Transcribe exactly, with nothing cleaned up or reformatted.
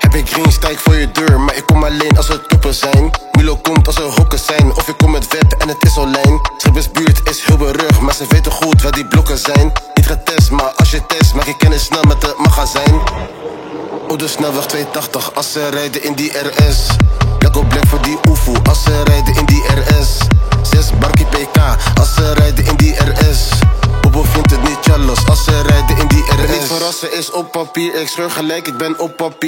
Heb ik green, sta ik voor je deur, maar ik kom alleen als er toppen zijn. Milo komt als er hokken zijn, of ik kom met web en het is online. Schippersbuurt is heel berug, maar ze weten goed waar die blokken zijn. Niet getest, maar als je test, maak je kennis snel met de magazijn. Op de snelweg tweehonderdtachtig, als ze rijden in die R S. Black op black voor die oefoe, als ze rijden in die R S. Zes barkie P K, als ze rijden in die R S. Bobo vindt het niet jaloers, als ze rijden in die R S. En niet verrassen is op papier, ik scheur gelijk, ik ben op papier.